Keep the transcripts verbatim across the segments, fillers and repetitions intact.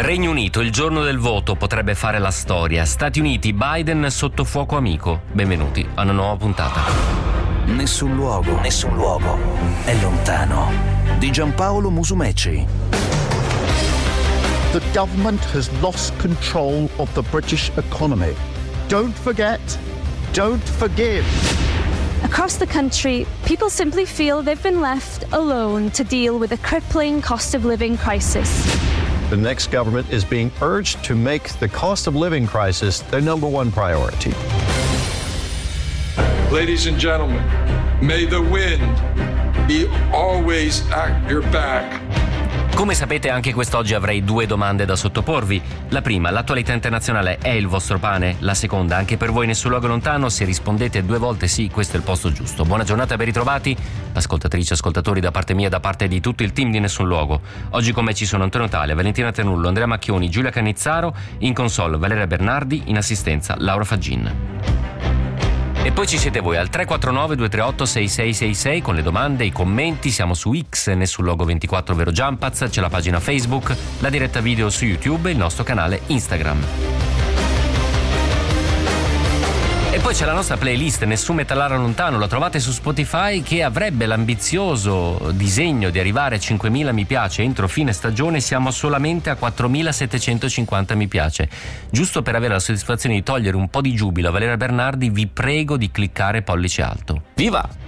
Regno Unito, il giorno del voto potrebbe fare la storia. Stati Uniti, Biden sotto fuoco amico. Benvenuti a una nuova puntata. Nessun luogo, nessun luogo è lontano. Di Giampaolo Musumeci. The government has lost control of the British economy. Don't forget, don't forgive. Across the country, people simply feel they've been left alone to deal with a crippling cost of living crisis. The next government is being urged to make the cost of living crisis their number one priority. Ladies and gentlemen, may the wind be always at your back. Come sapete, anche quest'oggi avrei due domande da sottoporvi. La prima, l'attualità internazionale è il vostro pane? La seconda, anche per voi nessun luogo lontano? Se rispondete due volte sì, questo è il posto giusto. Buona giornata e ben ritrovati, ascoltatrici e ascoltatori, da parte mia e da parte di tutto il team di Nessun Luogo. Oggi con me ci sono Antonio Talia, Valentina Ternullo, Andrea Macchioni, Giulia Cannizzaro, in console Valeria Bernardi, in assistenza Laura Faggin. E poi ci siete voi al tre quattro nove due tre otto sei sei sei sei con le domande, i commenti. Siamo su X, Nessun Luogo ventiquattro, ovvero Jumpaz, c'è la pagina Facebook, la diretta video su YouTube e il nostro canale Instagram. E poi c'è la nostra playlist Nessun Metallaro Lontano, la trovate su Spotify, che avrebbe l'ambizioso disegno di arrivare a cinquemila mi piace entro fine stagione. Siamo solamente a quattromilasettecentocinquanta mi piace. Giusto per avere la soddisfazione di togliere un po' di giubilo a Valeria Bernardi, vi prego di cliccare pollice alto. Viva!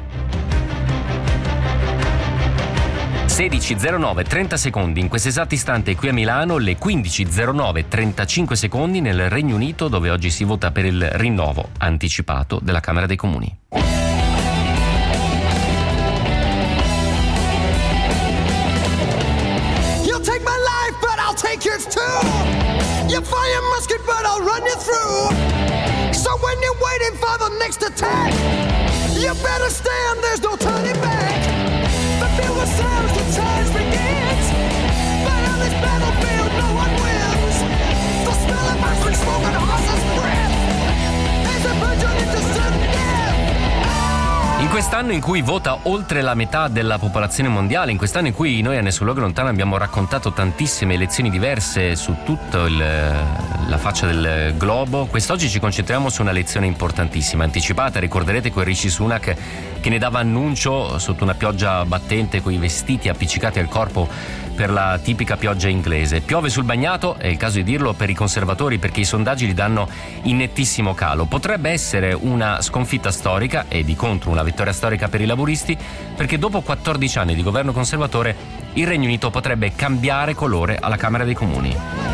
sedici e zero nove trenta secondi in questo esatto istante qui a Milano, le quindici e zero nove trentacinque secondi nel Regno Unito, dove oggi si vota per il rinnovo anticipato della Camera dei Comuni. You'll take my life, but I'll take yours too. You fire your musket, but I'll run you through. So when you're waiting for the next attack, you better stand, there's no turning back. Feel the sounds, the charge begins. But on this battlefield, no one wins. The smell of ice and smoke and horse's breath is a virgin into sudden death. In quest'anno in cui vota oltre la metà della popolazione mondiale, in quest'anno in cui noi a Nessun Luogo Lontano abbiamo raccontato tantissime elezioni diverse su tutta la faccia del globo, quest'oggi ci concentriamo su una lezione importantissima, anticipata. Ricorderete quel Rishi Sunak che ne dava annuncio sotto una pioggia battente, coi vestiti appiccicati al corpo per la tipica pioggia inglese. Piove sul bagnato, è il caso di dirlo, per i conservatori, perché i sondaggi li danno in nettissimo calo. Potrebbe essere una sconfitta storica e di contro una vittoria storica per i laburisti, perché dopo quattordici anni di governo conservatore il Regno Unito potrebbe cambiare colore alla Camera dei Comuni.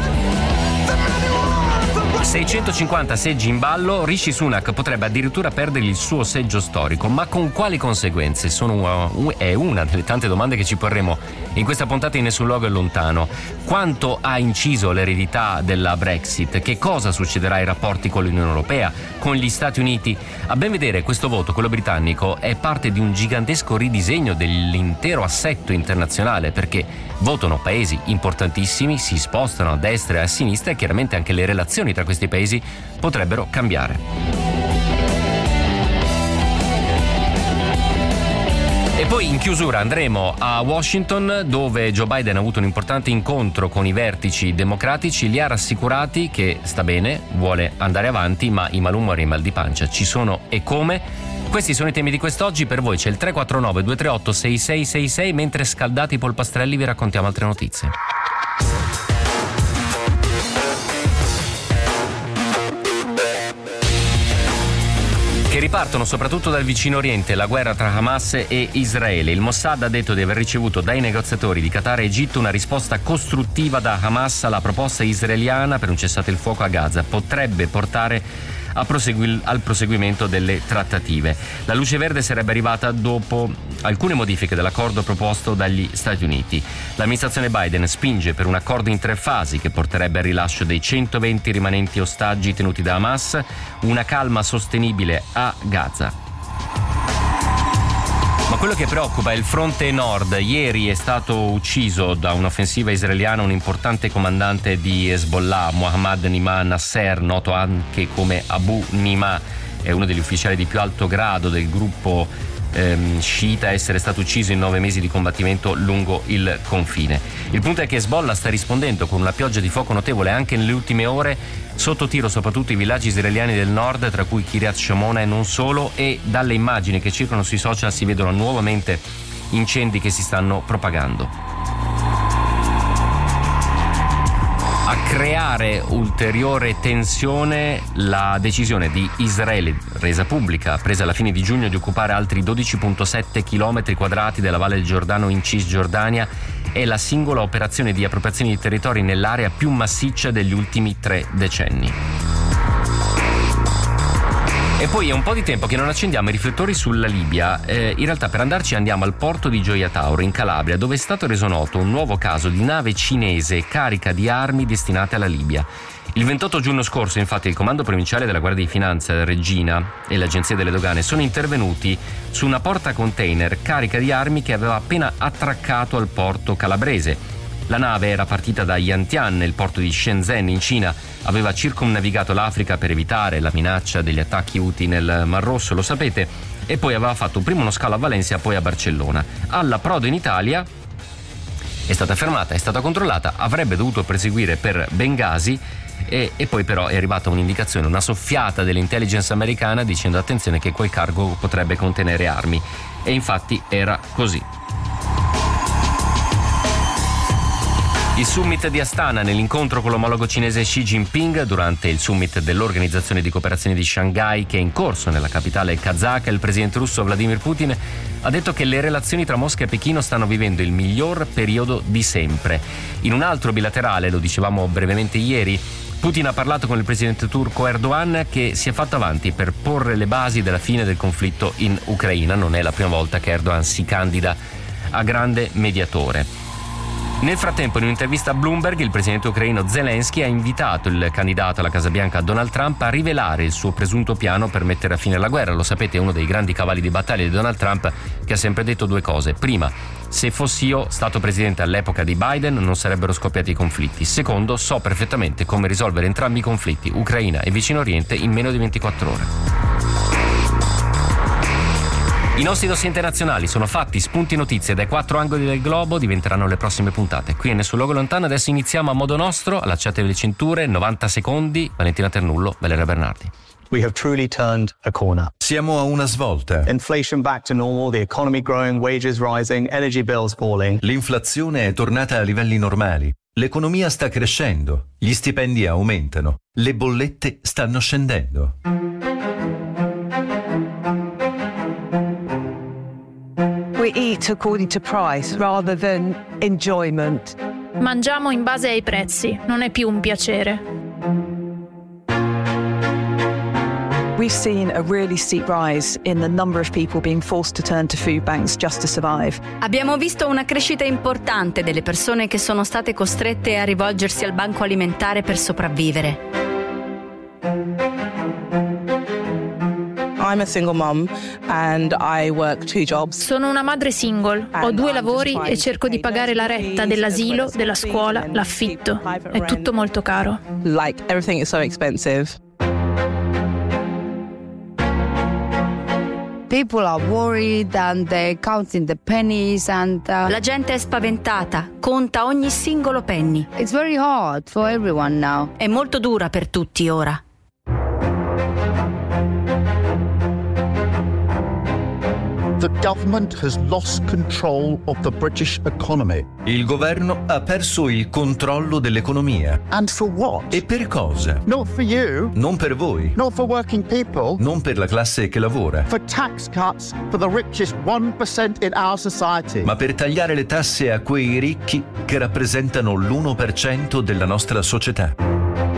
seicentocinquanta seggi in ballo, Rishi Sunak potrebbe addirittura perdere il suo seggio storico, ma con quali conseguenze? Sono una, è una delle tante domande che ci porremo in questa puntata di Nessun Luogo è Lontano. Quanto ha inciso l'eredità della Brexit? Che cosa succederà ai rapporti con l'Unione Europea, con gli Stati Uniti? A ben vedere, questo voto, quello britannico, è parte di un gigantesco ridisegno dell'intero assetto internazionale, perché votano paesi importantissimi, si spostano a destra e a sinistra e chiaramente anche le relazioni tra questi paesi potrebbero cambiare. E poi in chiusura andremo a Washington, dove Joe Biden ha avuto un importante incontro con i vertici democratici, li ha rassicurati che sta bene, vuole andare avanti, ma i malumori e i mal di pancia ci sono e come. Questi sono i temi di quest'oggi. Per voi c'è il tre quattro nove due tre otto sei sei sei sei, mentre scaldati i polpastrelli vi raccontiamo altre notizie. Che ripartono soprattutto dal vicino Oriente, la guerra tra Hamas e Israele. Il Mossad ha detto di aver ricevuto dai negoziatori di Qatar e Egitto una risposta costruttiva da Hamas alla proposta israeliana per un cessate il fuoco a Gaza. Potrebbe portare a prosegui- al proseguimento delle trattative. La luce verde sarebbe arrivata dopo alcune modifiche dell'accordo proposto dagli Stati Uniti. L'amministrazione Biden spinge per un accordo in tre fasi che porterebbe al rilascio dei centoventi rimanenti ostaggi tenuti da Hamas, una calma sostenibile a Gaza. Ma quello che preoccupa è il fronte nord. Ieri è stato ucciso da un'offensiva israeliana un importante comandante di Hezbollah, Mohammad Nima Nasser, noto anche come Abu Nima. È uno degli ufficiali di più alto grado del gruppo ehm, sciita essere stato ucciso in nove mesi di combattimento lungo il confine. Il punto è che Hezbollah sta rispondendo con una pioggia di fuoco notevole anche nelle ultime ore, sotto tiro soprattutto i villaggi israeliani del nord, tra cui Kiryat Shmona e non solo, e dalle immagini che circolano sui social si vedono nuovamente incendi che si stanno propagando. A creare ulteriore tensione la decisione di Israele, resa pubblica, presa alla fine di giugno, di occupare altri dodici virgola sette chilometri quadrati della Valle del Giordano in Cisgiordania, è la singola operazione di appropriazione di territori nell'area più massiccia degli ultimi tre decenni. E poi è un po' di tempo che non accendiamo i riflettori sulla Libia. Eh, in realtà per andarci andiamo al porto di Gioia Tauro in Calabria, dove è stato reso noto un nuovo caso di nave cinese carica di armi destinate alla Libia. Il ventotto giugno scorso, infatti, il Comando Provinciale della Guardia di Finanza Regina e l'Agenzia delle Dogane sono intervenuti su una porta container carica di armi che aveva appena attraccato al porto calabrese. La nave era partita da Yantian, nel porto di Shenzhen in Cina, aveva circumnavigato l'Africa per evitare la minaccia degli attacchi Houthi nel Mar Rosso, lo sapete, e poi aveva fatto prima uno scalo a Valencia, poi a Barcellona. All'approdo in Italia è stata fermata, è stata controllata, avrebbe dovuto proseguire per Bengasi e, e poi però è arrivata un'indicazione, una soffiata dell'intelligence americana dicendo attenzione che quel cargo potrebbe contenere armi, e infatti era così. Il summit di Astana, nell'incontro con l'omologo cinese Xi Jinping durante il summit dell'Organizzazione di Cooperazione di Shanghai che è in corso nella capitale kazaka, il presidente russo Vladimir Putin ha detto che le relazioni tra Mosca e Pechino stanno vivendo il miglior periodo di sempre. In un altro bilaterale, lo dicevamo brevemente ieri, Putin ha parlato con il presidente turco Erdogan, che si è fatto avanti per porre le basi della fine del conflitto in Ucraina. Non è la prima volta che Erdogan si candida a grande mediatore. Nel frattempo, in un'intervista a Bloomberg, il presidente ucraino Zelensky ha invitato il candidato alla Casa Bianca Donald Trump a rivelare il suo presunto piano per mettere a fine alla guerra. Lo sapete, è uno dei grandi cavalli di battaglia di Donald Trump, che ha sempre detto due cose. Prima, se fossi io stato presidente all'epoca di Biden non sarebbero scoppiati i conflitti. Secondo, so perfettamente come risolvere entrambi i conflitti, Ucraina e Vicino Oriente, in meno di ventiquattro ore. I nostri dossier internazionali sono fatti, spunti, notizie dai quattro angoli del globo, diventeranno le prossime puntate. Qui è Nessun Luogo Lontano, adesso iniziamo a modo nostro, allacciatevi le cinture, novanta secondi, Valentina Ternullo, Valeria Bernardi. We have truly turned a corner. Siamo a una svolta. Inflation back to normal, the economy growing, wages rising, energy bills falling. L'inflazione è tornata a livelli normali. L'economia sta crescendo, gli stipendi aumentano, le bollette stanno scendendo. We eat according to price rather than enjoyment. Mangiamo in base ai prezzi, non è più un piacere. We've seen a really steep rise in the number of people being forced to turn to food banks just to survive. Abbiamo visto una crescita importante delle persone che sono state costrette a rivolgersi al banco alimentare per sopravvivere. I'm a single mom and I work two jobs. Sono una madre single, ho due lavori e cerco di pagare la retta dell'asilo, della scuola, l'affitto. È tutto molto caro. Like everything is so expensive. People are worried and they're counting the pennies and uh, La gente è spaventata, conta ogni singolo penny. It's very hard for everyone now. È molto dura per tutti ora. The government has lost control of the British economy. Il governo ha perso il controllo dell'economia. And for what? E per cosa? Not for you. Non per voi. Not for working people. Non per la classe che lavora. For tax cuts for the richest one percent in our society. Ma per tagliare le tasse a quei ricchi che rappresentano l'uno per cento della nostra società.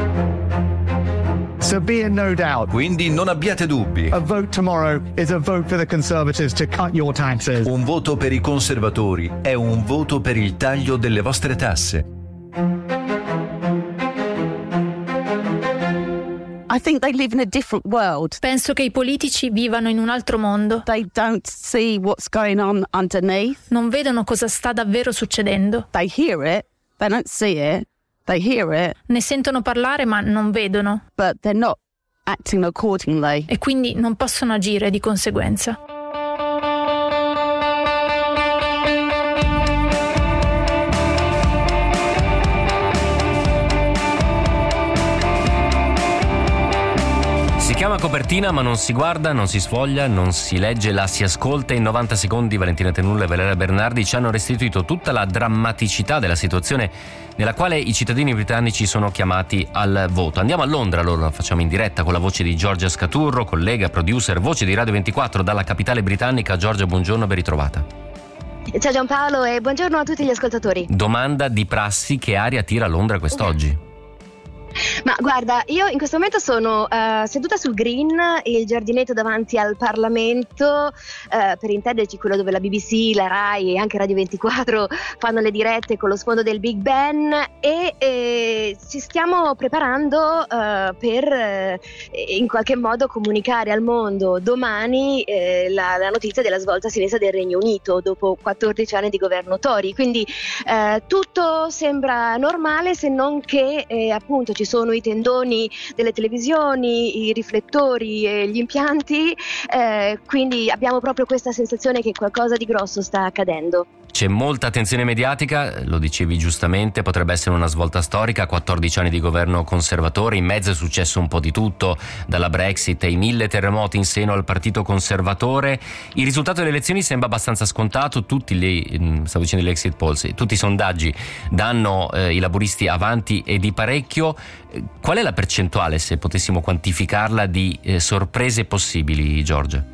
So be in no doubt. Quindi non abbiate dubbi. A vote tomorrow is a vote for the Conservatives to cut your taxes. Un voto per i conservatori è un voto per il taglio delle vostre tasse. I think they live in a different world. Penso che i politici vivano in un altro mondo. They don't see what's going on underneath. Non vedono cosa sta davvero succedendo. They hear it, they don't see it. They hear it. Ne sentono parlare ma non vedono. But they're not acting accordingly. E quindi non possono agire di conseguenza. Prima copertina, ma non si guarda, non si sfoglia, non si legge, la si ascolta. In novanta secondi Valentina Tenulla e Valeria Bernardi ci hanno restituito tutta la drammaticità della situazione nella quale i cittadini britannici sono chiamati al voto. Andiamo a Londra, allora lo facciamo in diretta con la voce di Giorgia Scaturro, collega, producer, voce di Radio ventiquattro dalla capitale britannica. Giorgia, buongiorno, ben ritrovata. Ciao Giampaolo e buongiorno a tutti gli ascoltatori. Domanda di prassi: che aria tira Londra quest'oggi? Ma guarda, io in questo momento sono uh, seduta sul green, il giardinetto davanti al Parlamento, uh, per intenderci quello dove la B B C, la Rai e anche Radio ventiquattro fanno le dirette con lo sfondo del Big Ben, e eh, ci stiamo preparando uh, per eh, in qualche modo comunicare al mondo domani eh, la, la notizia della svolta a sinistra del Regno Unito dopo quattordici anni di governo Tory. Quindi eh, tutto sembra normale, se non che eh, appunto ci sono i tendoni delle televisioni, i riflettori e gli impianti, eh, quindi abbiamo proprio questa sensazione che qualcosa di grosso sta accadendo. C'è molta attenzione mediatica, lo dicevi giustamente, potrebbe essere una svolta storica, quattordici anni di governo conservatore, in mezzo è successo un po' di tutto, dalla Brexit ai mille terremoti in seno al partito conservatore. Il risultato delle elezioni sembra abbastanza scontato, tutti gli, stavo dicendo gli exit polls, tutti i sondaggi danno eh, i laburisti avanti e di parecchio. Qual è la percentuale, se potessimo quantificarla, di eh, sorprese possibili, Giorgia?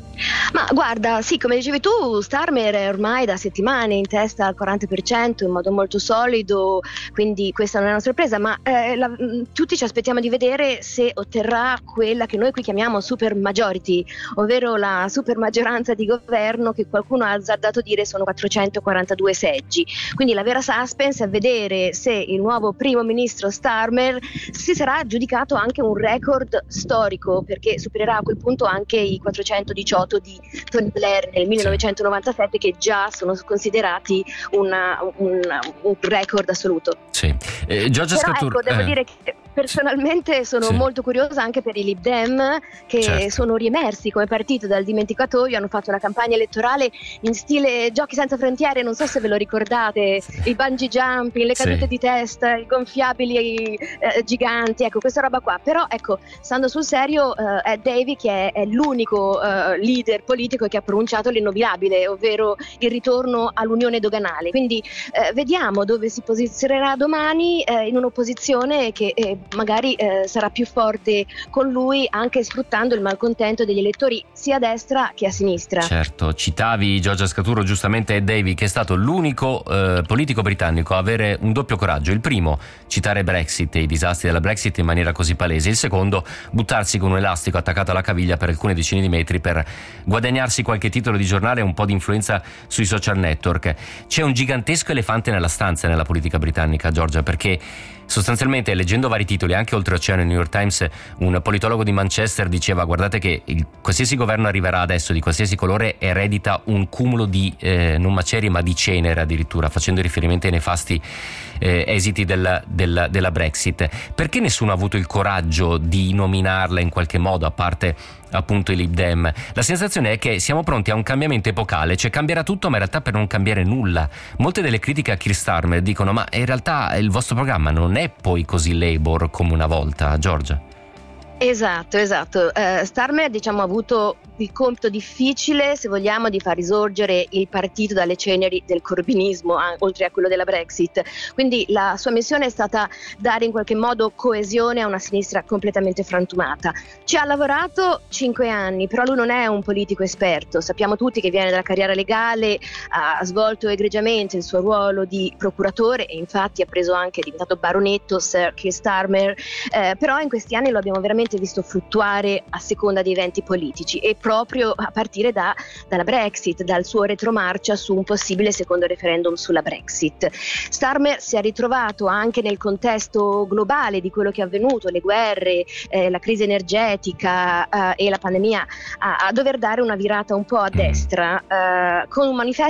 Ma guarda, sì, come dicevi tu, Starmer è ormai da settimane in testa al quaranta per cento in modo molto solido, quindi questa non è una sorpresa, ma eh, la, tutti ci aspettiamo di vedere se otterrà quella che noi qui chiamiamo super majority, ovvero la super maggioranza di governo che qualcuno ha azzardato dire sono quattrocentoquarantadue seggi. Quindi la vera suspense è vedere se il nuovo primo ministro Starmer si sarà giudicato anche un record storico, perché supererà a quel punto anche i quattrocentodiciotto di Tony Blair nel millenovecentonovantasette, che già sono considerati una, una, un record assoluto. Sì. Eh, Giorgia Però Scaturro, ecco, devo eh. dire che personalmente sono sì. molto curiosa anche per i Lib Dem, che certo. sono riemersi come partito dal dimenticatoio, hanno fatto una campagna elettorale in stile Giochi senza frontiere, non so se ve lo ricordate, sì. il bungee jumping, le cadute sì. di testa, i gonfiabili eh, giganti, ecco questa roba qua. Però ecco, stando sul serio, eh, è Davy che è, è l'unico eh, leader politico che ha pronunciato l'innominabile, ovvero il ritorno all'unione doganale. Quindi eh, vediamo dove si posizionerà domani, eh, in un'opposizione che eh, magari eh, sarà più forte con lui, anche sfruttando il malcontento degli elettori sia a destra che a sinistra. Certo, citavi Giorgia Scaturro giustamente Davy, che è stato l'unico eh, politico britannico a avere un doppio coraggio. Il primo, citare Brexit e i disastri della Brexit in maniera così palese; il secondo, buttarsi con un elastico attaccato alla caviglia per alcune decine di metri per guadagnarsi qualche titolo di giornale e un po' di influenza sui social network. C'è un gigantesco elefante nella stanza nella politica britannica, Giorgia, perché sostanzialmente, leggendo vari titoli anche oltreoceano, il New York Times, un politologo di Manchester diceva: guardate che il, qualsiasi governo arriverà adesso, di qualsiasi colore, eredita un cumulo di eh, non macerie ma di cenere, addirittura, facendo riferimento ai nefasti eh, esiti della, della, della Brexit. Perché nessuno ha avuto il coraggio di nominarla in qualche modo, a parte appunto i Lib Dem? La sensazione è che siamo pronti a un cambiamento epocale, cioè cambierà tutto ma in realtà per non cambiare nulla. Molte delle critiche a Keir Starmer dicono: ma in realtà il vostro programma non è poi così Labour come una volta, Giorgia. Esatto, esatto. Uh, Starmer, diciamo, ha avuto il compito difficile, se vogliamo, di far risorgere il partito dalle ceneri del corbynismo, a, oltre a quello della Brexit. Quindi la sua missione è stata dare in qualche modo coesione a una sinistra completamente frantumata. Ci ha lavorato cinque anni, però lui non è un politico esperto. Sappiamo tutti che viene dalla carriera legale, ha svolto egregiamente il suo ruolo di procuratore e infatti ha preso anche, è diventato baronetto Sir Keir Starmer, eh, però in questi anni lo abbiamo veramente visto fluttuare a seconda dei venti politici, e proprio a partire da, dalla Brexit, dal suo retromarcia su un possibile secondo referendum sulla Brexit. Starmer si è ritrovato anche nel contesto globale di quello che è avvenuto, le guerre, eh, la crisi energetica eh, e la pandemia, a, a dover dare una virata un po' a destra, eh, con un manifesto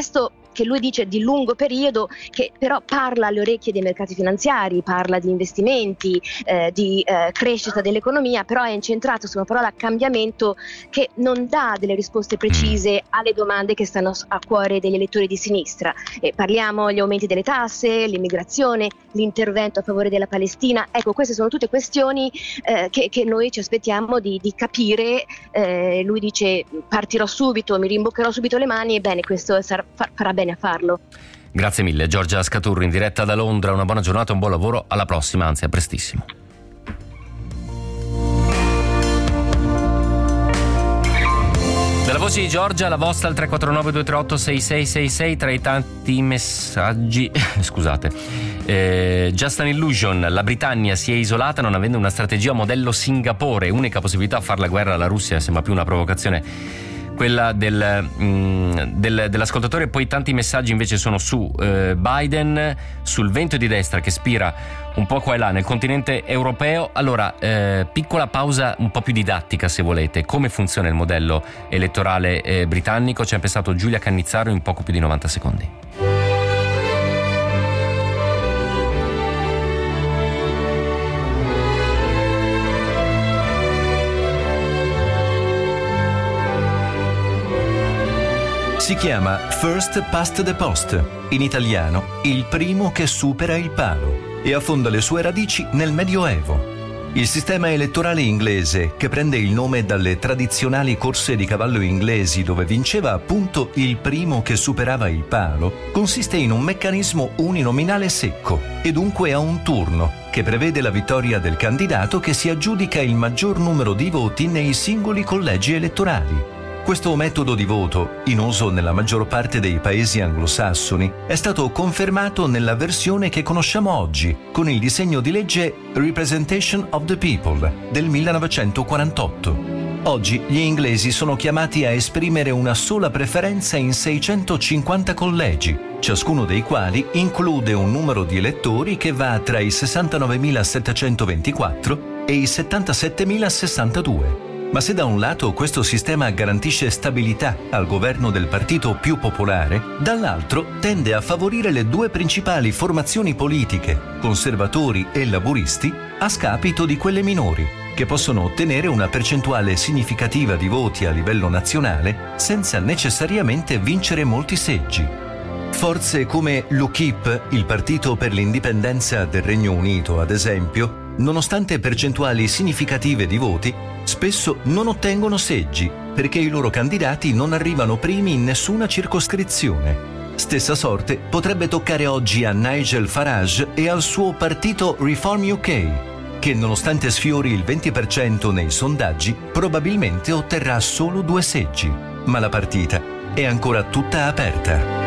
che lui dice di lungo periodo, che però parla alle orecchie dei mercati finanziari, parla di investimenti, eh, di eh, crescita dell'economia, però è incentrato su una parola cambiamento che non dà delle risposte precise alle domande che stanno a cuore degli elettori di sinistra. Eh, parliamo degli aumenti delle tasse, l'immigrazione, l'intervento a favore della Palestina. Ecco, queste sono tutte questioni eh, che, che noi ci aspettiamo di, di capire. Eh, lui dice partirò subito, mi rimboccherò subito le mani, ebbene questo sarà, farà bene a farlo. Grazie mille Giorgia Scaturro in diretta da Londra, una buona giornata, un buon lavoro, alla prossima, anzi a prestissimo. Dalla voce di Giorgia, la vostra al tre quattro nove due tre otto sei sei sei sei, tra i tanti messaggi scusate eh, Just an Illusion, la Britannia si è isolata non avendo una strategia modello Singapore, unica possibilità a fare la guerra alla Russia, sembra più una provocazione quella del, mm, del, dell'ascoltatore. Poi tanti messaggi invece sono su eh, Biden, sul vento di destra che spira un po' qua e là nel continente europeo. Allora, eh, piccola pausa un po' più didattica se volete. Come funziona il modello elettorale eh, britannico? Ci ha pensato Giulia Cannizzaro in poco più di novanta secondi. Si chiama First Past the Post, in italiano il primo che supera il palo, e affonda le sue radici nel Medioevo. Il sistema elettorale inglese, che prende il nome dalle tradizionali corse di cavallo inglesi dove vinceva appunto il primo che superava il palo, consiste in un meccanismo uninominale secco e dunque a un turno, che prevede la vittoria del candidato che si aggiudica il maggior numero di voti nei singoli collegi elettorali. Questo metodo di voto, in uso nella maggior parte dei paesi anglosassoni, è stato confermato nella versione che conosciamo oggi, con il disegno di legge Representation of the People del millenovecentoquarantotto. Oggi gli inglesi sono chiamati a esprimere una sola preferenza in seicentocinquanta collegi, ciascuno dei quali include un numero di elettori che va tra i sessantanovemilasettecentoventiquattro e i settantasettemilasessantadue. Ma se da un lato questo sistema garantisce stabilità al governo del partito più popolare, dall'altro tende a favorire le due principali formazioni politiche, conservatori e laburisti, a scapito di quelle minori, che possono ottenere una percentuale significativa di voti a livello nazionale senza necessariamente vincere molti seggi. Forze come l'UKIP, il partito per l'indipendenza del Regno Unito, ad esempio, nonostante percentuali significative di voti, spesso non ottengono seggi perché i loro candidati non arrivano primi in nessuna circoscrizione. Stessa sorte potrebbe toccare oggi a Nigel Farage e al suo partito Reform U K, che nonostante sfiori il venti per cento nei sondaggi, probabilmente otterrà solo due seggi. Ma la partita è ancora tutta aperta.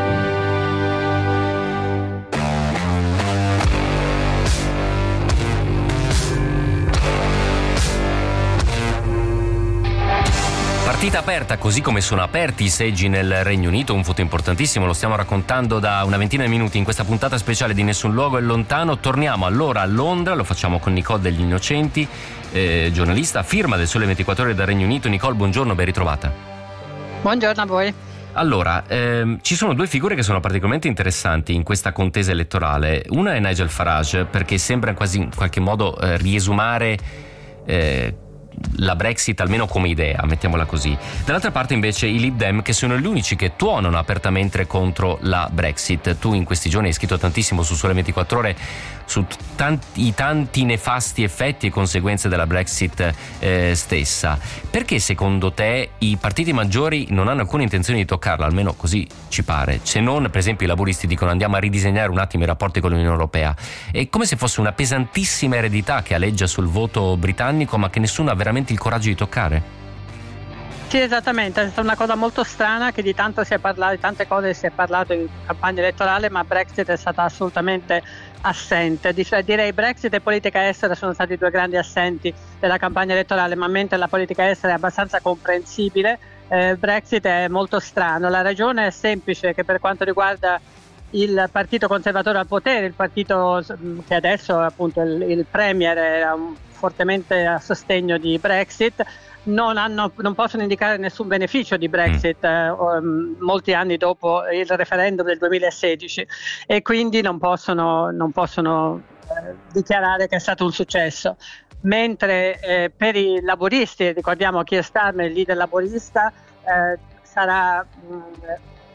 Partita aperta, così come sono aperti i seggi nel Regno Unito, un voto importantissimo, lo stiamo raccontando da una ventina di minuti in questa puntata speciale di Nessun Luogo è Lontano. Torniamo allora a Londra, lo facciamo con Nicole degli Innocenti, eh, giornalista, firma del Sole ventiquattro Ore del Regno Unito. Nicole, buongiorno, ben ritrovata. Buongiorno a voi. Allora, ehm, ci sono due figure che sono particolarmente interessanti in questa contesa elettorale. Una è Nigel Farage, perché sembra quasi in qualche modo eh, riesumare eh, la Brexit almeno come idea, mettiamola così. Dall'altra parte invece i Lib Dem, che sono gli unici che tuonano apertamente contro la Brexit. Tu in questi giorni hai scritto tantissimo su Sole ventiquattro Ore su tanti, i tanti nefasti effetti e conseguenze della Brexit eh, stessa. Perché secondo te i partiti maggiori non hanno alcuna intenzione di toccarla, almeno così ci pare, se non per esempio i laburisti dicono andiamo a ridisegnare un attimo i rapporti con l'Unione Europea? È come se fosse una pesantissima eredità che aleggia sul voto britannico, ma che nessuno ha veramente il coraggio di toccare. Sì, esattamente, è stata una cosa molto strana che di tanto si è parlato, di tante cose si è parlato in campagna elettorale, ma Brexit è stata assolutamente assente. Direi Brexit e politica estera sono stati due grandi assenti della campagna elettorale, ma mentre la politica estera è abbastanza comprensibile, eh, Brexit è molto strano. La ragione è semplice, che per quanto riguarda il partito conservatore al potere, il partito che adesso appunto il, il premier era un, fortemente a sostegno di Brexit, non, hanno, non possono indicare nessun beneficio di Brexit eh, um, molti anni dopo il referendum del duemilasedici, e quindi non possono, non possono eh, dichiarare che è stato un successo. Mentre eh, per i laboristi, ricordiamo Keir Starmer, il leader laborista, eh, sarà mh,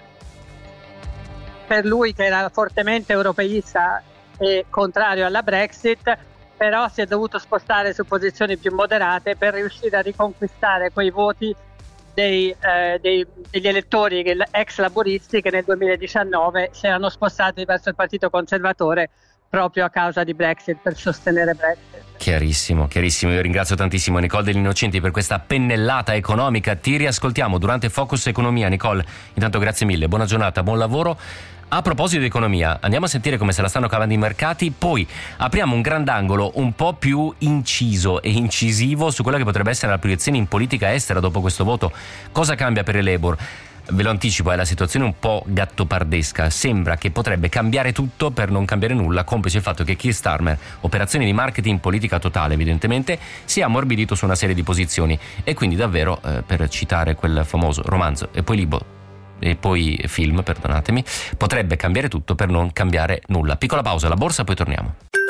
per lui, che era fortemente europeista e contrario alla Brexit, però si è dovuto spostare su posizioni più moderate per riuscire a riconquistare quei voti dei, eh, dei, degli elettori ex laboristi che nel duemiladiciannove si erano spostati verso il Partito Conservatore proprio a causa di Brexit, per sostenere Brexit. Chiarissimo, chiarissimo. Io ringrazio tantissimo Nicole Degli Innocenti per questa pennellata economica. Ti riascoltiamo durante Focus Economia. Nicole, intanto grazie mille, buona giornata, buon lavoro. A proposito di economia, andiamo a sentire come se la stanno cavando i mercati, poi apriamo un grandangolo un po' più inciso e incisivo su quella che potrebbe essere la proiezione in politica estera dopo questo voto. Cosa cambia per il Labour? Ve lo anticipo, è la situazione un po' gattopardesca. Sembra che potrebbe cambiare tutto per non cambiare nulla, complice il fatto che Keir Starmer, operazioni di marketing politica totale evidentemente, si è ammorbidito su una serie di posizioni e quindi davvero, eh, per citare quel famoso romanzo e poi libro e poi film, perdonatemi, potrebbe cambiare tutto per non cambiare nulla. Piccola pausa, la borsa, poi torniamo.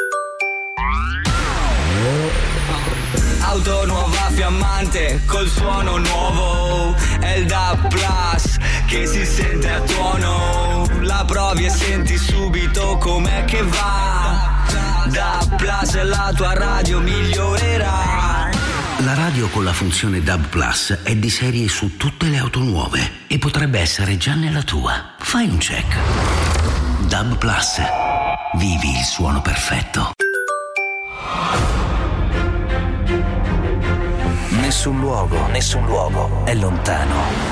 Auto nuova fiammante col suono nuovo, è il D A B Plus che si sente a tuono, la provi e senti subito com'è che va. D A B Plus e la tua radio migliorerà. La radio con la funzione D A B Plus è di serie su tutte le auto nuove e potrebbe essere già nella tua. Fai un check. D A B Plus. Vivi il suono perfetto. Nessun luogo, nessun luogo è lontano.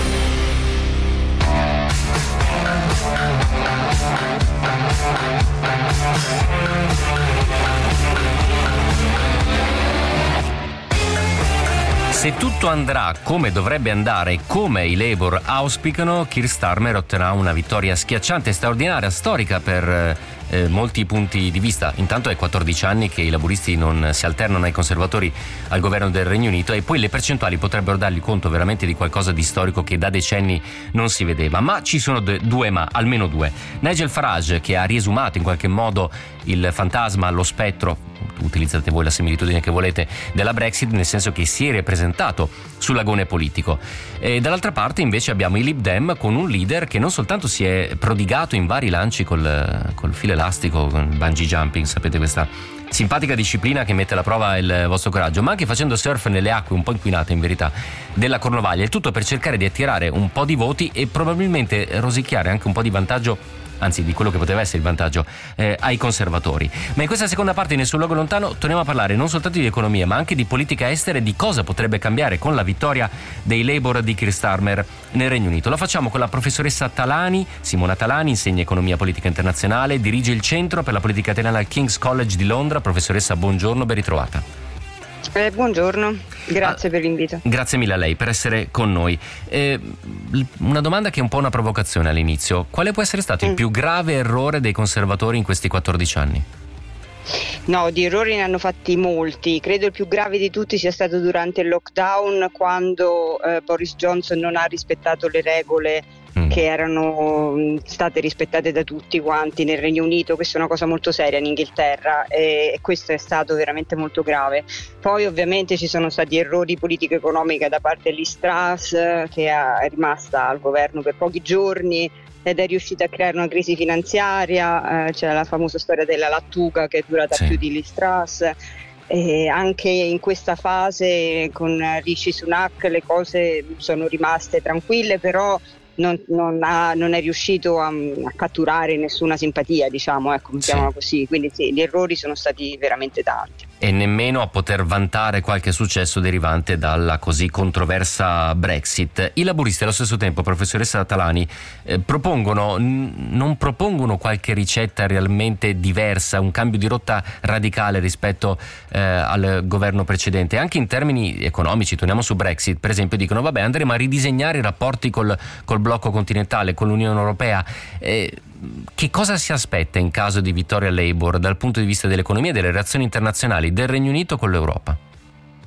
Se tutto andrà come dovrebbe andare, come i Labour auspicano, Keir Starmer otterrà una vittoria schiacciante, straordinaria, storica per eh, molti punti di vista. Intanto è quattordici anni che i laburisti non si alternano ai conservatori al governo del Regno Unito e poi le percentuali potrebbero dargli conto veramente di qualcosa di storico che da decenni non si vedeva. Ma ci sono due, due ma, almeno due. Nigel Farage, che ha riesumato in qualche modo il fantasma, lo spettro, utilizzate voi la similitudine che volete, della Brexit, nel senso che si è rappresentato sull'agone politico. E dall'altra parte invece abbiamo i Lib Dem con un leader che non soltanto si è prodigato in vari lanci col, col filo elastico, con il bungee jumping, sapete, questa simpatica disciplina che mette alla prova il vostro coraggio, ma anche facendo surf nelle acque un po' inquinate in verità della Cornovaglia, il tutto per cercare di attirare un po' di voti e probabilmente rosicchiare anche un po' di vantaggio, anzi di quello che poteva essere il vantaggio eh, ai conservatori. Ma in questa seconda parte di Nessun Luogo Lontano torniamo a parlare non soltanto di economia ma anche di politica estera e di cosa potrebbe cambiare con la vittoria dei Labour di Keir Starmer nel Regno Unito. Lo facciamo con la professoressa Talani, Simona Talani, insegna economia politica internazionale, dirige il centro per la politica italiana al King's College di Londra. Professoressa, buongiorno, ben ritrovata. Eh, buongiorno, grazie ah, per l'invito. Grazie mille a lei per essere con noi. Eh, una domanda che è un po' una provocazione all'inizio. Quale può essere stato mm. il più grave errore dei conservatori in questi quattordici anni? No, di errori ne hanno fatti molti. Credo il più grave di tutti sia stato durante il lockdown, quando eh, Boris Johnson non ha rispettato le regole mm. che erano state rispettate da tutti quanti nel Regno Unito. Questa è una cosa molto seria in Inghilterra e, e questo è stato veramente molto grave. Poi ovviamente ci sono stati errori politico-economica da parte di Liz Truss, che è rimasta al governo per pochi giorni ed è riuscita a creare una crisi finanziaria. Eh, c'è la famosa storia della lattuga che è durata sì. più di Liz Truss. E anche in questa fase con Rishi Sunak le cose sono rimaste tranquille, però non, non, ha, non è riuscito a, a catturare nessuna simpatia, diciamo, ecco, mettiamola sì. così. Quindi sì, gli errori sono stati veramente tanti. E nemmeno a poter vantare qualche successo derivante dalla così controversa Brexit. I laburisti allo stesso tempo, professoressa Talani, eh, propongono, n- non propongono qualche ricetta realmente diversa, un cambio di rotta radicale rispetto eh, al governo precedente, anche in termini economici. Torniamo su Brexit, per esempio, dicono vabbè, andremo a ridisegnare i rapporti col, col blocco continentale, con l'Unione Europea. Eh, Che cosa si aspetta in caso di vittoria Labour dal punto di vista dell'economia e delle relazioni internazionali del Regno Unito con l'Europa?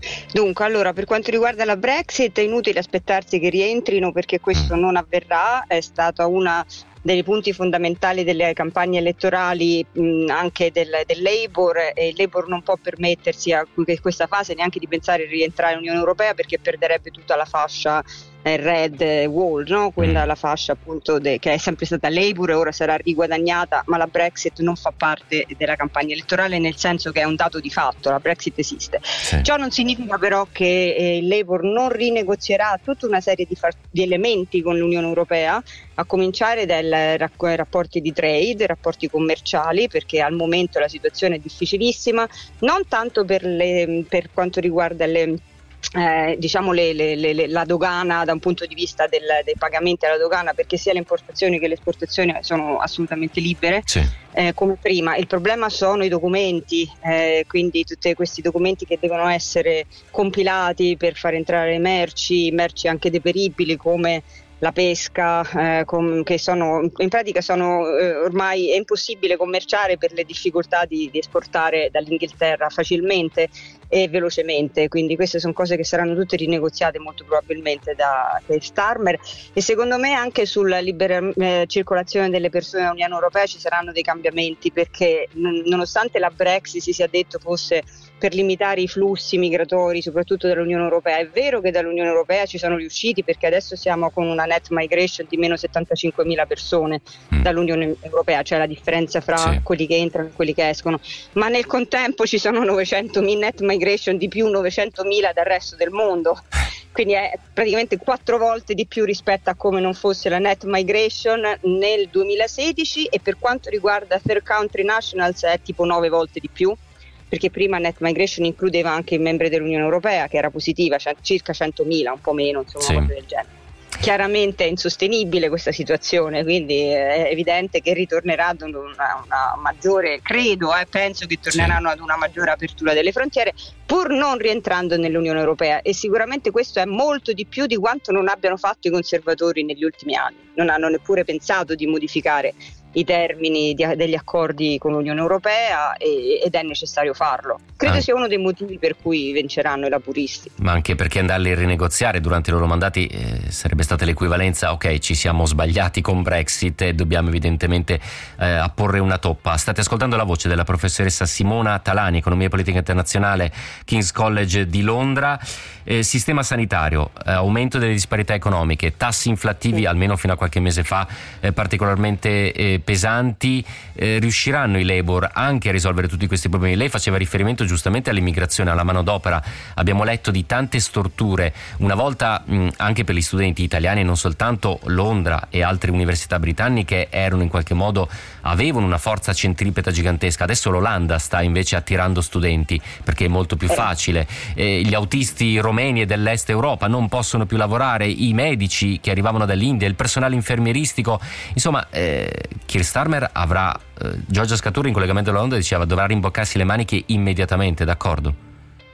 Dunque, allora, per quanto riguarda la Brexit è inutile aspettarsi che rientrino, perché questo non avverrà. È stata una dei punti fondamentali delle campagne elettorali mh, anche del, del Labour, e il Labour non può permettersi a questa fase neanche di pensare di rientrare nell'Unione Europea, perché perderebbe tutta la fascia eh, Red Wall, no? Quella la fascia appunto de, che è sempre stata Labour e ora sarà riguadagnata, ma la Brexit non fa parte della campagna elettorale, nel senso che è un dato di fatto, la Brexit esiste. Sì. Ciò non significa però che eh, il Labour non rinegozierà tutta una serie di, far, di elementi con l'Unione Europea, a cominciare dai rapporti di trade, rapporti commerciali, perché al momento la situazione è difficilissima, non tanto per, le, per quanto riguarda le Eh, diciamo le, le, le, la dogana, da un punto di vista del, dei pagamenti alla dogana, perché sia le importazioni che le esportazioni sono assolutamente libere, sì. eh, come prima. Il problema sono i documenti, eh, quindi tutti questi documenti che devono essere compilati per far entrare merci, merci anche deperibili come la pesca, eh, com, che sono in pratica sono eh, ormai è impossibile commerciare per le difficoltà di, di esportare dall'Inghilterra facilmente e velocemente, quindi queste sono cose che saranno tutte rinegoziate molto probabilmente da Keir Starmer, e secondo me anche sulla libera eh, circolazione delle persone nell'Unione Europea ci saranno dei cambiamenti, perché n- nonostante la Brexit si sia detto fosse per limitare i flussi migratori soprattutto dall'Unione Europea, è vero che dall'Unione Europea ci sono riusciti, perché adesso siamo con una net migration di meno settantacinquemila persone mm. dall'Unione Europea, cioè la differenza fra sì. quelli che entrano e quelli che escono, ma nel contempo ci sono novecentomila net migration di più novecentomila dal resto del mondo, quindi è praticamente quattro volte di più rispetto a come non fosse la net migration nel duemilasedici, e per quanto riguarda third country nationals è tipo nove volte di più, perché prima net migration includeva anche i membri dell'Unione Europea, che era positiva, cioè circa centomila, un po' meno, insomma, sì. cose del genere. Chiaramente è insostenibile questa situazione, quindi è evidente che ritornerà ad una, una maggiore, credo, eh, penso che torneranno sì. ad una maggiore apertura delle frontiere, pur non rientrando nell'Unione Europea, e sicuramente questo è molto di più di quanto non abbiano fatto i conservatori negli ultimi anni. Non hanno neppure pensato di modificare i termini di, degli accordi con l'Unione Europea, e, ed è necessario farlo. Credo ah. sia uno dei motivi per cui vinceranno i laburisti. Ma anche perché andarli a rinegoziare durante i loro mandati eh, sarebbe stata l'equivalenza, ok, ci siamo sbagliati con Brexit e dobbiamo evidentemente eh, apporre una toppa. State ascoltando la voce della professoressa Simona Talani, Economia e Politica Internazionale, King's College di Londra. Eh, sistema sanitario, eh, aumento delle disparità economiche, tassi inflattivi sì. almeno fino a qualche mese fa eh, particolarmente eh, pesanti. Eh, riusciranno i Labour anche a risolvere tutti questi problemi? Lei faceva riferimento giustamente all'immigrazione, alla manodopera. Abbiamo letto di tante storture, una volta mh, anche per gli studenti italiani, e non soltanto. Londra e altre università britanniche erano in qualche modo, avevano una forza centripeta gigantesca. Adesso l'Olanda sta invece attirando studenti perché è molto più facile. Eh, gli autisti romeni e dell'est Europa non possono più lavorare, i medici che arrivavano dall'India, il personale infermieristico, insomma eh, Keir Starmer avrà eh, Giorgia Scaturi in collegamento da Londra diceva dovrà rimboccarsi le maniche immediatamente, d'accordo?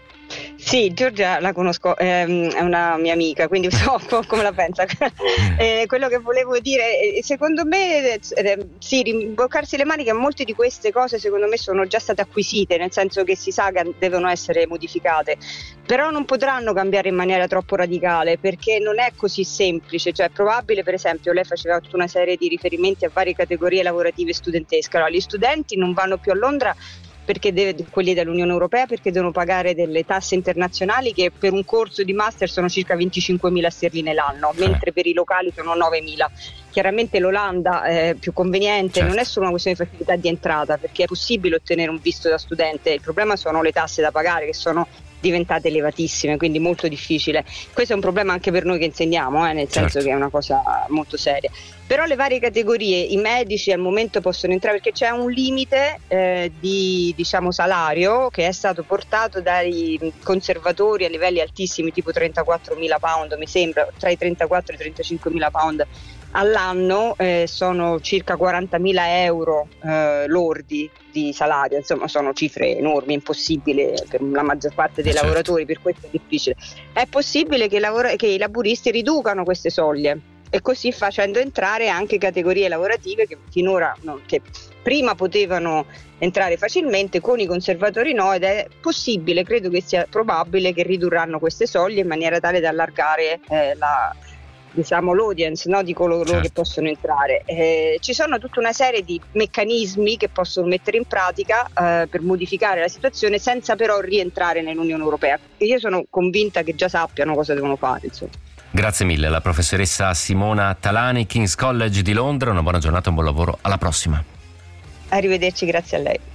Sì, Giorgia la conosco, ehm, è una mia amica, quindi so come la pensa. eh, quello che volevo dire, secondo me, eh, sì, rimboccarsi le maniche, molte di queste cose secondo me sono già state acquisite, nel senso che si sa che devono essere modificate, però non potranno cambiare in maniera troppo radicale, perché non è così semplice. Cioè è probabile, per esempio, lei faceva tutta una serie di riferimenti a varie categorie lavorative studentesche. Allora, gli studenti non vanno più a Londra perché deve, quelli dell'Unione Europea, perché devono pagare delle tasse internazionali che per un corso di master sono circa venticinquemila sterline l'anno, mentre per i locali sono novemila. Chiaramente l'Olanda è più conveniente, certo. Non è solo una questione di facilità di entrata, perché è possibile ottenere un visto da studente, il problema sono le tasse da pagare, che sono diventate elevatissime, quindi molto difficile. Questo è un problema anche per noi che insegniamo, eh, nel senso certo. che è una cosa molto seria. Però le varie categorie, i medici al momento possono entrare perché c'è un limite eh, di diciamo salario che è stato portato dai conservatori a livelli altissimi, tipo trentaquattromila pound, mi sembra, tra i trentaquattro e i trentacinquemila pound all'anno, eh, sono circa quarantamila euro eh, lordi di salario. Insomma, sono cifre enormi, impossibile per la maggior parte dei certo. lavoratori, per questo è difficile. È possibile che, lavora- che i laburisti riducano queste soglie, e così facendo entrare anche categorie lavorative che finora non, che prima potevano entrare facilmente, con i conservatori no, ed è possibile, credo che sia probabile che ridurranno queste soglie in maniera tale da allargare eh, la diciamo l'audience, no, di coloro certo. che possono entrare. Eh, ci sono tutta una serie di meccanismi che possono mettere in pratica eh, per modificare la situazione senza però rientrare nell'Unione Europea. E io sono convinta che già sappiano cosa devono fare, insomma. Grazie mille alla professoressa Simona Talani, King's College di Londra. Una buona giornata, un buon lavoro, alla prossima. Arrivederci, grazie a lei.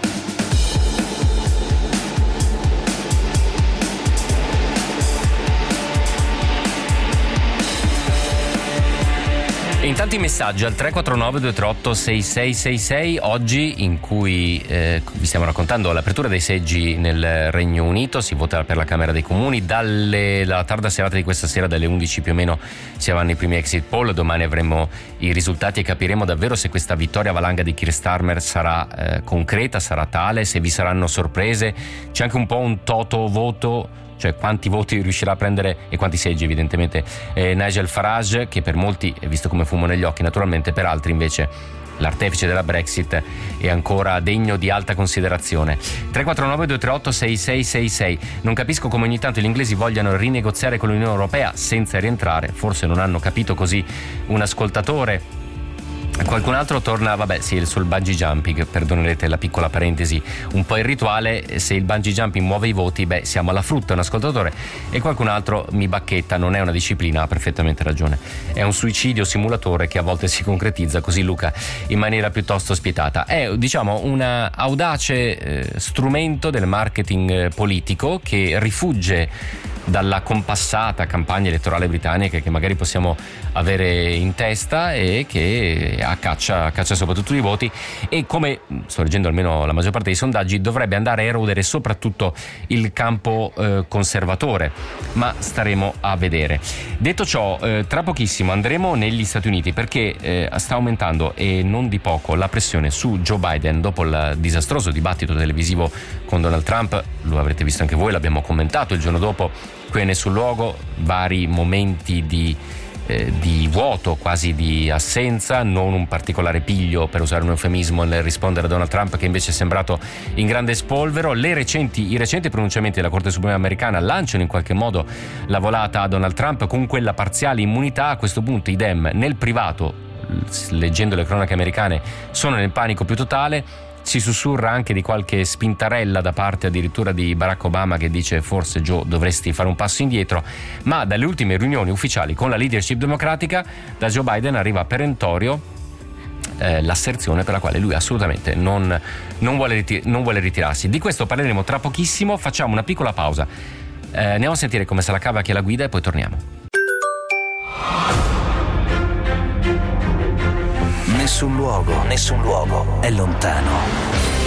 E intanto i messaggi al tre quattro nove due tre otto sei sei sei sei, oggi in cui eh, vi stiamo raccontando l'apertura dei seggi nel Regno Unito, si vota per la Camera dei Comuni, dalle, dalla tarda serata di questa sera, dalle undici più o meno, si avanno i primi exit poll, domani avremo i risultati e capiremo davvero se questa vittoria valanga di Keir Starmer sarà eh, concreta, sarà tale, se vi saranno sorprese. C'è anche un po' un toto voto, cioè quanti voti riuscirà a prendere e quanti seggi evidentemente eh, Nigel Farage, che per molti è visto come fumo negli occhi naturalmente, per altri invece l'artefice della Brexit è ancora degno di alta considerazione. tre quattro nove due tre otto sei sei sei sei. Non capisco come ogni tanto gli inglesi vogliano rinegoziare con l'Unione Europea senza rientrare, forse non hanno capito così un ascoltatore. Qualcun altro torna, vabbè sì, sul bungee jumping, perdonerete la piccola parentesi un po' irrituale, se il bungee jumping muove i voti, beh siamo alla frutta, un ascoltatore. E qualcun altro mi bacchetta, non è una disciplina, ha perfettamente ragione, è un suicidio simulatore che a volte si concretizza, così Luca, in maniera piuttosto spietata. È diciamo un audace eh, strumento del marketing eh, politico che rifugge dalla compassata campagna elettorale britannica che magari possiamo avere in testa e che a caccia, a caccia soprattutto di voti, e come sto leggendo almeno la maggior parte dei sondaggi dovrebbe andare a erodere soprattutto il campo eh, conservatore, ma staremo a vedere. Detto ciò, eh, tra pochissimo andremo negli Stati Uniti perché eh, sta aumentando e non di poco la pressione su Joe Biden dopo il disastroso dibattito televisivo con Donald Trump. Lo avrete visto anche voi, l'abbiamo commentato il giorno dopo qui a Nessun Luogo, vari momenti di eh, di vuoto, quasi di assenza, non un particolare piglio, per usare un eufemismo, nel rispondere a Donald Trump, che invece è sembrato in grande spolvero. Le recenti, i recenti pronunciamenti della Corte Suprema americana lanciano in qualche modo la volata a Donald Trump con quella parziale immunità. A questo punto i Dem nel privato, leggendo le cronache americane, sono nel panico più totale. Si sussurra anche di qualche spintarella da parte addirittura di Barack Obama, che dice forse Joe dovresti fare un passo indietro, ma dalle ultime riunioni ufficiali con la leadership democratica da Joe Biden arriva perentorio eh, l'asserzione per la quale lui assolutamente non, non, vuole ritir- non vuole ritirarsi. Di questo parleremo tra pochissimo, facciamo una piccola pausa, eh, andiamo a sentire come se la cava chi la guida e poi torniamo. Nessun luogo, nessun luogo è lontano.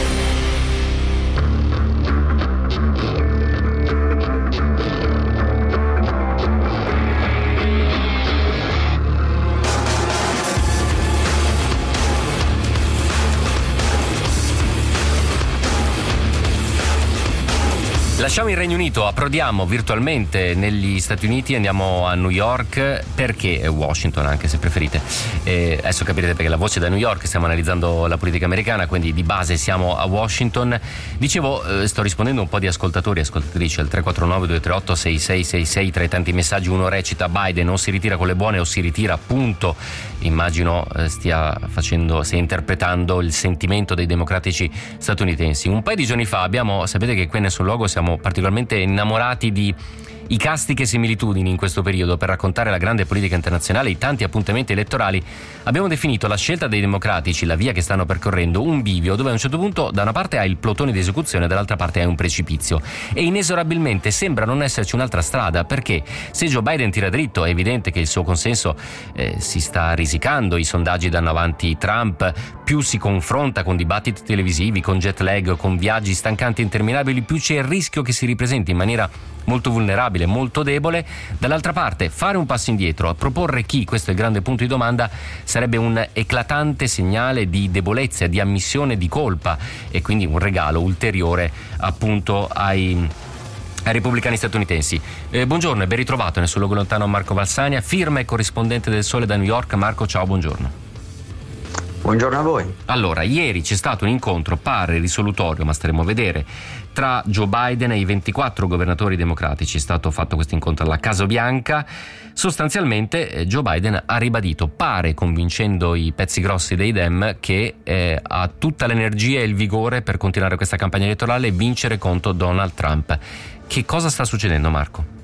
Lasciamo il Regno Unito, approdiamo virtualmente negli Stati Uniti, andiamo a New York, perché Washington anche se preferite. E adesso capirete perché la voce da New York, stiamo analizzando la politica americana, quindi di base siamo a Washington. Dicevo, eh, sto rispondendo un po' di ascoltatori e ascoltatrici al tre quattro nove due tre otto sei sei sei sei, tra i tanti messaggi uno recita: Biden o si ritira con le buone o si ritira, punto. Immagino eh, stia facendo, stia interpretando il sentimento dei democratici statunitensi. Un paio di giorni fa abbiamo, sapete che qui a Nessun Luogo siamo particolarmente innamorati di icastiche similitudini in questo periodo per raccontare la grande politica internazionale, i tanti appuntamenti elettorali. Abbiamo definito la scelta dei democratici, la via che stanno percorrendo, un bivio dove a un certo punto da una parte hai il plotone di esecuzione, dall'altra parte hai un precipizio, e inesorabilmente sembra non esserci un'altra strada, perché se Joe Biden tira dritto è evidente che il suo consenso eh, si sta risicando, i sondaggi danno avanti Trump, più si confronta con dibattiti televisivi, con jet lag, con viaggi stancanti e interminabili, più c'è il rischio che si ripresenti in maniera molto vulnerabile, molto debole. Dall'altra parte fare un passo indietro, proporre chi, questo è il grande punto di domanda, sarebbe un eclatante segnale di debolezza, di ammissione di colpa, e quindi un regalo ulteriore appunto ai ai repubblicani statunitensi. Eh, buongiorno e ben ritrovato nel suo luogo lontano Marco Valsania, firma e corrispondente del Sole da New York. Marco, ciao, buongiorno. Buongiorno a voi. Allora, ieri c'è stato un incontro, pare risolutorio, ma staremo a vedere, tra Joe Biden e i ventiquattro governatori democratici. È stato fatto questo incontro alla Casa Bianca. Sostanzialmente eh, Joe Biden ha ribadito, pare convincendo i pezzi grossi dei Dem, che eh, ha tutta l'energia e il vigore per continuare questa campagna elettorale e vincere contro Donald Trump. Che cosa sta succedendo, Marco?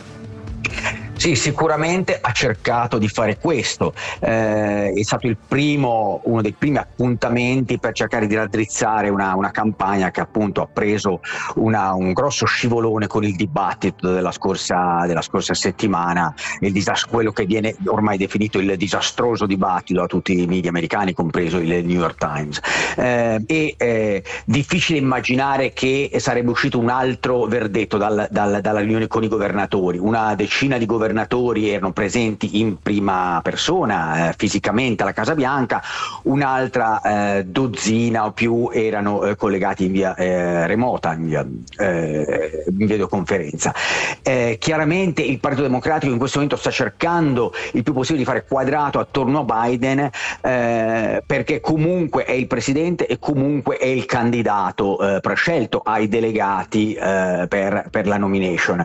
Sì, sicuramente ha cercato di fare questo, eh, è stato il primo, uno dei primi appuntamenti per cercare di raddrizzare una, una campagna che appunto ha preso una, un grosso scivolone con il dibattito della scorsa, della scorsa settimana, il disas- quello che viene ormai definito il disastroso dibattito da tutti i media americani, compreso il New York Times. Eh, è eh, difficile immaginare che sarebbe uscito un altro verdetto dal, dal, dalla riunione con i governatori. Una decina di governatori erano presenti in prima persona, eh, fisicamente alla Casa Bianca, un'altra eh, dozzina o più erano eh, collegati in via eh, remota, in via eh, in videoconferenza. Eh, chiaramente il Partito Democratico in questo momento sta cercando il più possibile di fare quadrato attorno a Biden, eh, perché comunque è il presidente e comunque è il candidato eh, prescelto ai delegati eh, per, per la nomination.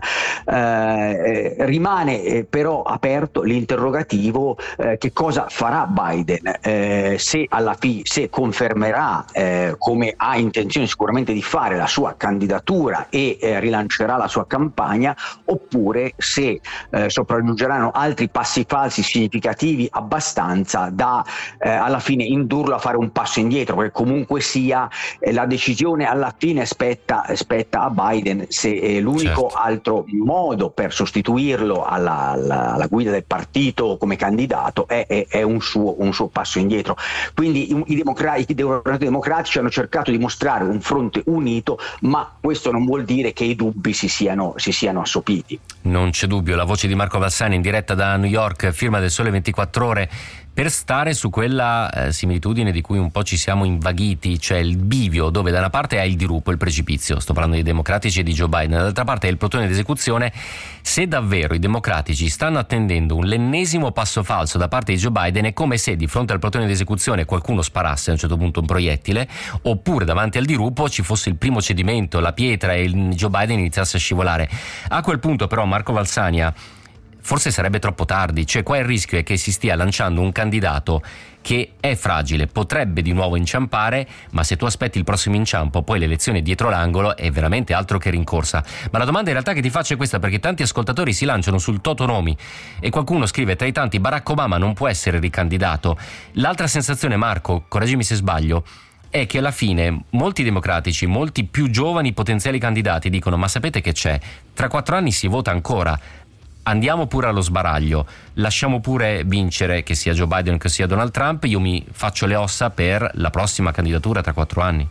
Eh, rimane Eh, però aperto l'interrogativo eh, che cosa farà Biden, eh, se alla fine se confermerà eh, come ha intenzione sicuramente di fare la sua candidatura e eh, rilancerà la sua campagna, oppure se eh, sopraggiungeranno altri passi falsi significativi abbastanza da eh, alla fine indurlo a fare un passo indietro, perché comunque sia eh, la decisione alla fine spetta, spetta a Biden, se eh, l'unico certo. altro modo per sostituirlo alla Alla, alla guida del partito come candidato è, è, è un, suo, un suo passo indietro. Quindi i, i, democratici, i governatori democratici hanno cercato di mostrare un fronte unito, ma questo non vuol dire che i dubbi si siano, si siano assopiti. Non c'è dubbio. La voce di Marco Valsani in diretta da New York, firma del Sole ventiquattro Ore, per stare su quella eh, similitudine di cui un po' ci siamo invaghiti, cioè il bivio dove da una parte hai il dirupo, il precipizio, sto parlando dei democratici e di Joe Biden, dall'altra parte hai il plotone di esecuzione. Se davvero i democratici stanno attendendo un l'ennesimo passo falso da parte di Joe Biden, è come se di fronte al plotone di esecuzione qualcuno sparasse a un certo punto un proiettile, oppure davanti al dirupo ci fosse il primo cedimento, la pietra, e il Joe Biden iniziasse a scivolare. A quel punto però, Marco Valsania, forse sarebbe troppo tardi, cioè qua il rischio è che si stia lanciando un candidato che è fragile, potrebbe di nuovo inciampare, ma se tu aspetti il prossimo inciampo, poi l'elezione dietro l'angolo, è veramente altro che rincorsa. Ma la domanda in realtà che ti faccio è questa, perché tanti ascoltatori si lanciano sul totonomi e qualcuno scrive tra i tanti: Barack Obama non può essere ricandidato. L'altra sensazione, Marco, correggimi se sbaglio, è che alla fine molti democratici, molti più giovani potenziali candidati dicono: ma sapete che c'è? Tra quattro anni si vota ancora. Andiamo pure allo sbaraglio, lasciamo pure vincere, che sia Joe Biden che sia Donald Trump, io mi faccio le ossa per la prossima candidatura tra quattro anni.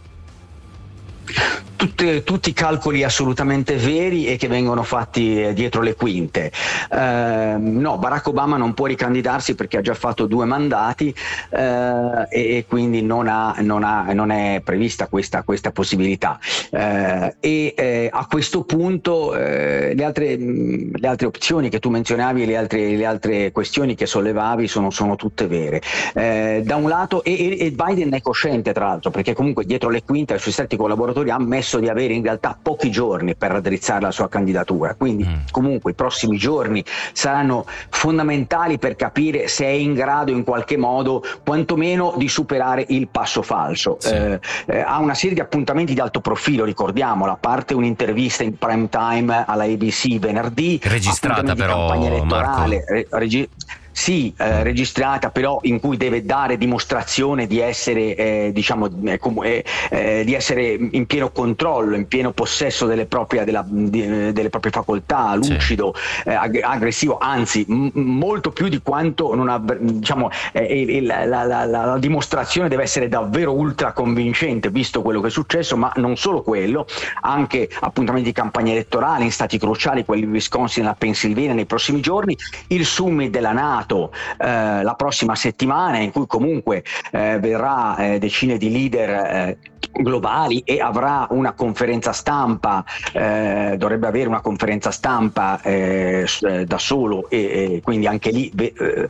Tutti, tutti calcoli assolutamente veri e che vengono fatti dietro le quinte. Eh, no, Barack Obama non può ricandidarsi perché ha già fatto due mandati eh, e quindi non, ha, non, ha, non è prevista questa, questa possibilità. Eh, e eh, a questo punto eh, le, altre, le altre opzioni che tu menzionavi, le altre, le altre questioni che sollevavi sono, sono tutte vere. Eh, da un lato, e, e Biden è cosciente tra l'altro, perché comunque dietro le quinte ai suoi stretti collaboratori ha ammesso di avere in realtà pochi giorni per raddrizzare la sua candidatura, quindi mm. comunque i prossimi giorni saranno fondamentali per capire se è in grado in qualche modo quantomeno di superare il passo falso. Sì. Eh, eh, ha una serie di appuntamenti di alto profilo, ricordiamolo, a parte un'intervista in prime time alla A B C venerdì, registrata però, campagna elettorale, Marco. Re, regi- Sì, eh, registrata, però in cui deve dare dimostrazione di essere, eh, diciamo, eh, com- eh, eh, di essere in pieno controllo, in pieno possesso delle proprie, della, di, delle proprie facoltà, lucido, sì. eh, ag- aggressivo, anzi m- molto più di quanto non ha, diciamo, eh, la, la, la, la dimostrazione deve essere davvero ultra convincente, visto quello che è successo, ma non solo quello, anche appuntamenti di campagna elettorale in stati cruciali, quelli di Wisconsin e la Pennsylvania nei prossimi giorni, il summit della NATO Eh, la prossima settimana, in cui comunque eh, verrà eh, decine di leader eh, globali, e avrà una conferenza stampa, eh, dovrebbe avere una conferenza stampa eh, da solo, e, e quindi anche lì eh,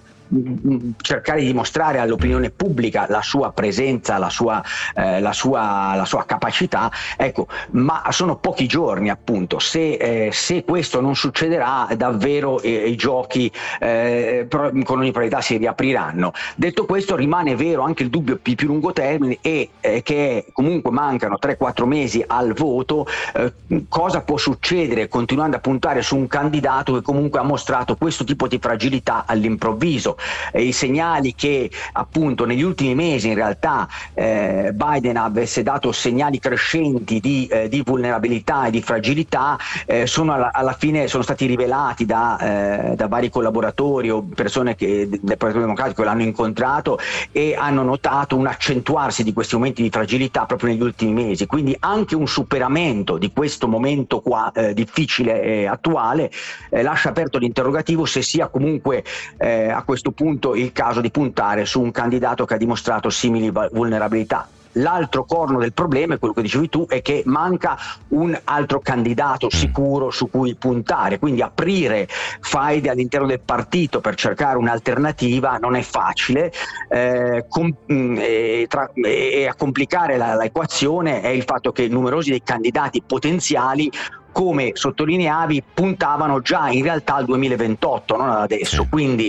cercare di dimostrare all'opinione pubblica la sua presenza, la sua, eh, la sua, la sua capacità, ecco, ma sono pochi giorni appunto. Se, eh, se questo non succederà, davvero eh, i giochi eh, con ogni probabilità si riapriranno. Detto questo, rimane vero anche il dubbio di più lungo termine, e eh, che comunque mancano tre quattro mesi al voto. Eh, cosa può succedere continuando a puntare su un candidato che comunque ha mostrato questo tipo di fragilità all'improvviso? E i segnali che appunto negli ultimi mesi in realtà eh, Biden avesse dato segnali crescenti di, eh, di vulnerabilità e di fragilità eh, sono alla, alla fine sono stati rivelati da, eh, da vari collaboratori o persone che, del Partito Democratico l'hanno incontrato, e hanno notato un accentuarsi di questi momenti di fragilità proprio negli ultimi mesi. Quindi anche un superamento di questo momento qua eh, difficile e attuale eh, lascia aperto l'interrogativo se sia comunque eh, a questo punto il caso di puntare su un candidato che ha dimostrato simili vulnerabilità. L'altro corno del problema è quello che dicevi tu, è che manca un altro candidato sicuro su cui puntare, quindi aprire faide all'interno del partito per cercare un'alternativa non è facile, eh, com- e, tra- e a complicare la, la equazione è il fatto che numerosi dei candidati potenziali, come sottolineavi, puntavano già in realtà al duemilaventotto, non ad adesso. Quindi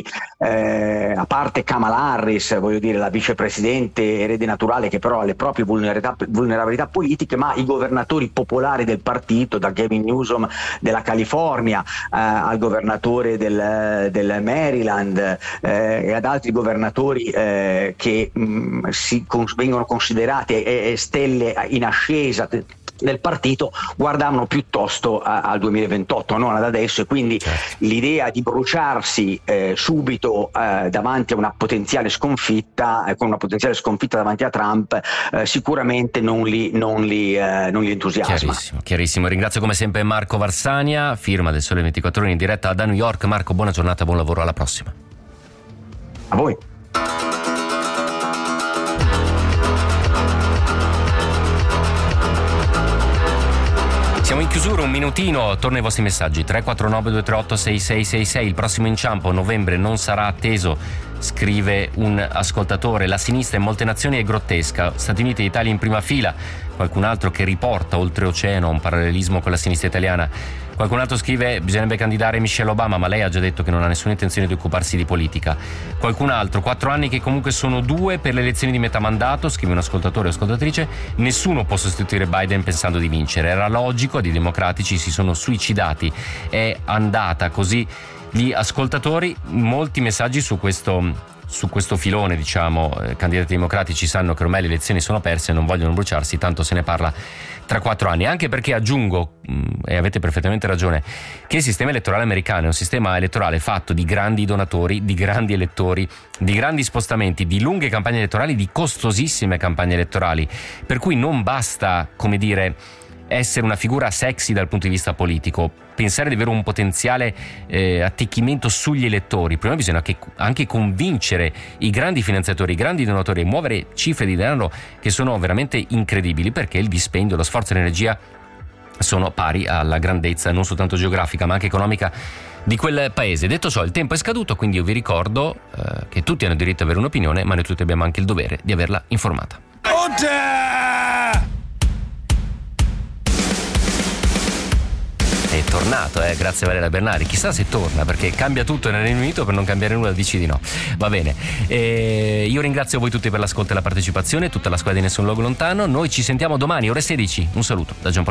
eh, a parte Kamala Harris, voglio dire, la vicepresidente erede naturale, che però ha le proprie vulnerabilità, vulnerabilità politiche, ma i governatori popolari del partito, da Gavin Newsom della California eh, al governatore del, del Maryland eh, e ad altri governatori eh, che mh, si cons- vengono considerati eh, stelle in ascesa del partito, guardavano piuttosto a, al duemilaventotto, non ad adesso, e quindi certo. l'idea di bruciarsi eh, subito eh, davanti a una potenziale sconfitta, eh, con una potenziale sconfitta davanti a Trump, eh, sicuramente non li, non li, eh, non li entusiasma. Chiarissimo, chiarissimo. Ringrazio come sempre Marco Varsania, firma del Sole ventiquattro Ore in diretta da New York. Marco, buona giornata, buon lavoro, alla prossima. A voi. Siamo in chiusura, un minutino, torno ai vostri messaggi. Tre quattro nove due tre otto sei sei sei sei. Il prossimo inciampo a novembre non sarà atteso, scrive un ascoltatore. La sinistra in molte nazioni è grottesca, Stati Uniti e Italia in prima fila. Qualcun altro che riporta oltreoceano un parallelismo con la sinistra italiana. Qualcun altro scrive: bisognerebbe candidare Michelle Obama, ma lei ha già detto che non ha nessuna intenzione di occuparsi di politica. Qualcun altro: quattro anni che comunque sono due per le elezioni di metà mandato, scrive un ascoltatore o ascoltatrice. Nessuno può sostituire Biden pensando di vincere, era logico, i democratici si sono suicidati. È andata così. Gli ascoltatori, molti messaggi su questo su questo filone, diciamo, eh, candidati democratici sanno che ormai le elezioni sono perse e non vogliono bruciarsi, tanto se ne parla tra quattro anni. Anche perché aggiungo, mh, e avete perfettamente ragione, che il sistema elettorale americano è un sistema elettorale fatto di grandi donatori, di grandi elettori, di grandi spostamenti, di lunghe campagne elettorali, di costosissime campagne elettorali, per cui non basta, come dire, essere una figura sexy dal punto di vista politico, pensare di avere un potenziale eh, attecchimento sugli elettori. Prima bisogna che anche convincere i grandi finanziatori, i grandi donatori, e muovere cifre di denaro che sono veramente incredibili, perché il dispendio, lo sforzo e l'energia sono pari alla grandezza non soltanto geografica ma anche economica di quel paese. Detto ciò, il tempo è scaduto, quindi io vi ricordo eh, che tutti hanno diritto ad avere un'opinione, ma noi tutti abbiamo anche il dovere di averla informata. È tornato, eh, grazie a Valeria Bernari. Chissà se torna, perché cambia tutto nel Regno Unito, per non cambiare nulla dici di no. Va bene, e io ringrazio voi tutti per l'ascolto e la partecipazione, tutta la squadra di Nessun Luogo Lontano. Noi ci sentiamo domani ore sedici. Un saluto da Gian